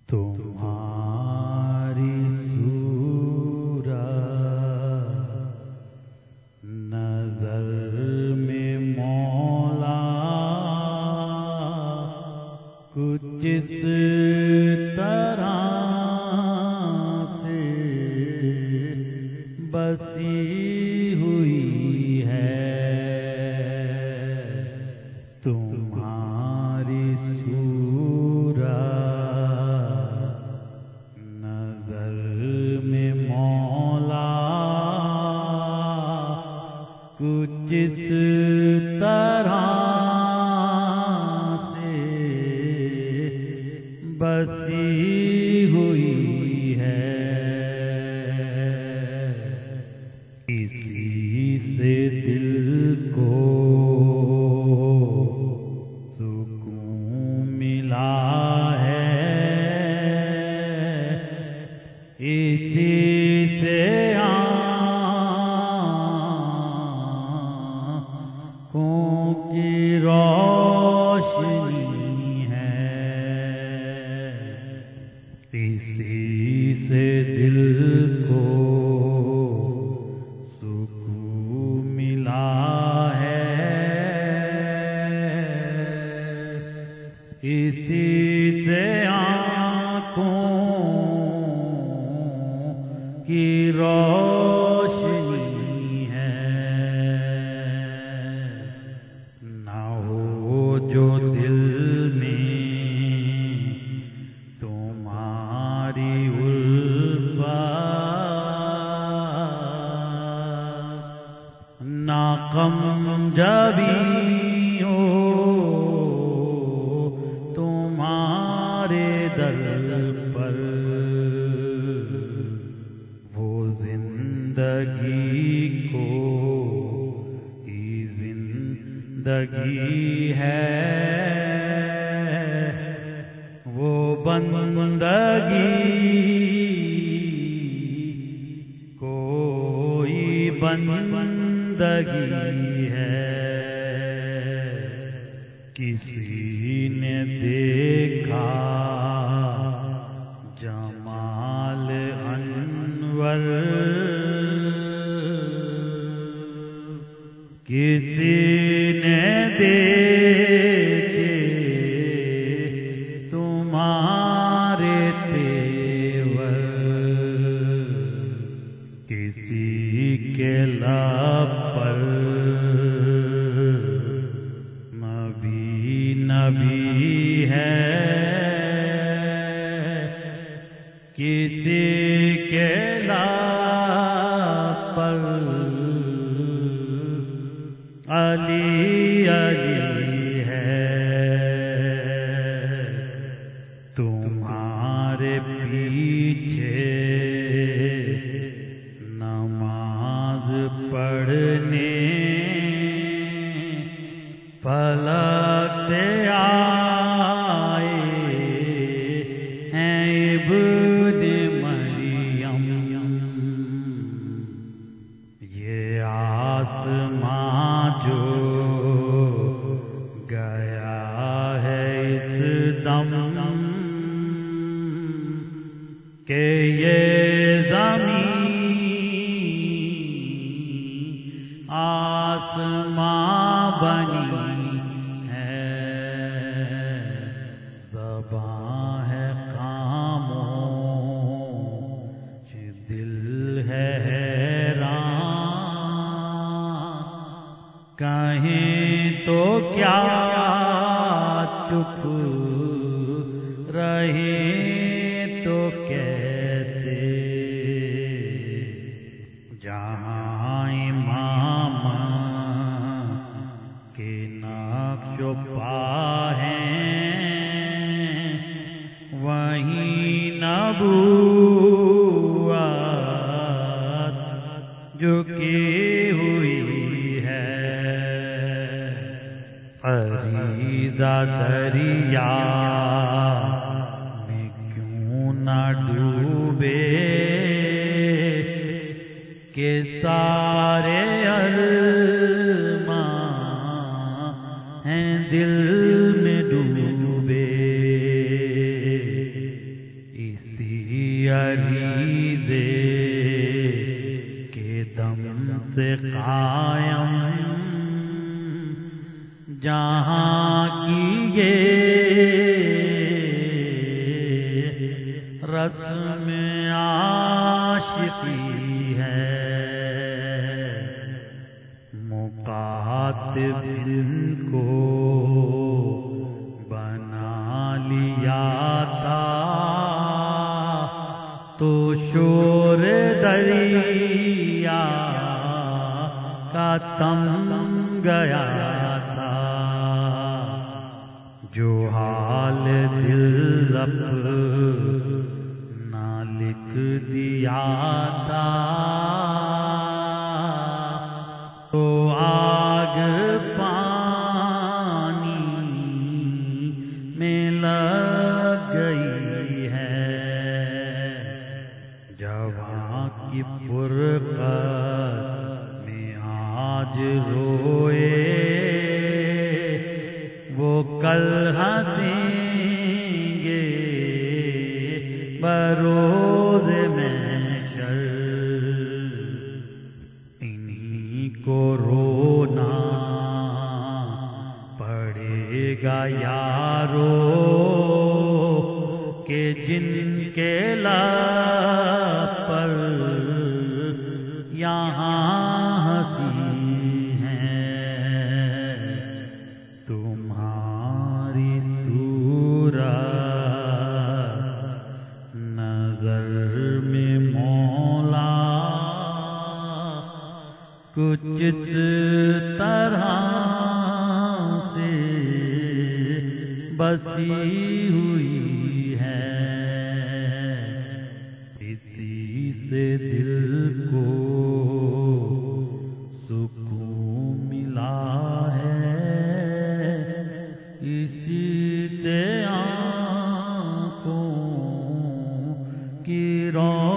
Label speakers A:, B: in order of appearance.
A: تمہاری صورت نظر میں مولا کچھ اس طرح سے بسی ہوئی ہے، تمہاری صورت نظر میں مولا کچھ اس طرح سے بسی ہوئی ہے، اسی سے دل کو سکون ملا ہے، اسی سے آنکھوں کی روشنی ہے، اسی سے دل کو سکون ملا ہے، اسی سے آنکھوں کی روشنی ہے، نہ ہو جو دل میں تمہاری الفت، نہ غم جبی ہو تمہارے در پر، وہ زندگی کو ہی زندگی ہے، وہ بندگی کوئی بندگی ہے، کسی نے دیکھا جمال انور، کسی نے دیکھے تمہارے تیور، کسی کے لب پر نبی نبی ہے، کسی کے لب پر علی علی ہے، تمہارے پیچھے نماز پڑھنے فلک سے آئے ہیں ابن مریم، یہ آسمان جو گیا ہے اس دم کہ یہ زمین آسمان بنی ہے، زباں ہے خاموش دل ہے حیران، کہیں تو کیا چپ رہے تو کیسے، جہاں امام کے نقش و پا ہیں وہیں نبوت جھکی ہوئی ہے، فریضہ دریا میں کیوں نہ ڈوبے کہ سارے ارمان ہیں دل میں ڈوبے، عریضے کے دم سے قائم جہاں کی یہ رسم عاشقی ہے، مکاتب ان کو بنا لیا تھا تو شور دریا کا تم گیا تھا، جو حال دل اپنا لکھ دیا تھا تو آگ پانی میں لگ گئی ہے، جواں کی فرقت میں آج روئے وہ کل ہنسیں گے بروز محشر، انہی کو رونا پڑے گا یارو کہ جن کے لب پر یہاں ہنسی ہے، تمہاری صورت نظر میں مولا کچھ اس طرح سے بسی ہوئی ہے، اسی سے دل کو سکون ملا ہے، اسی سے آنکھوں کی روشنی